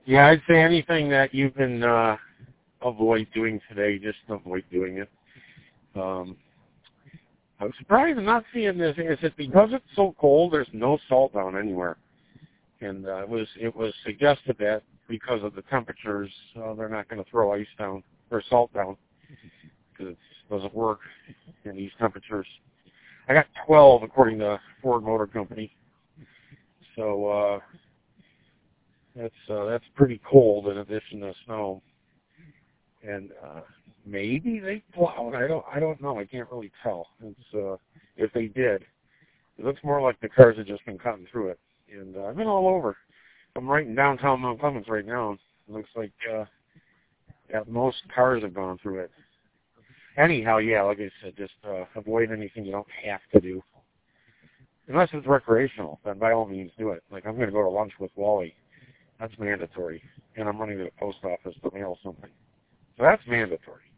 Yeah, I'd say anything that you can avoid doing today, just avoid doing it. I was surprised I'm not seeing this. Is it because it's so cold? There's no salt down anywhere, and it was suggested that because of the temperatures, they're not going to throw ice down or salt down because it doesn't work in these temperatures. I got 12 according to Ford Motor Company, so that's pretty cold in addition to snow. And maybe they plowed. I don't know. I can't really tell. It's if they did, it looks more like the cars have just been cutting through it. And I've been all over. I'm right in downtown Mount Clemens right now. It looks like most cars have gone through it. Anyhow, yeah, like I said, just avoid anything you don't have to do. Unless it's recreational, then by all means do it. Like I'm going to go to lunch with Wally. That's mandatory. And I'm running to the post office to mail something. So that's mandatory.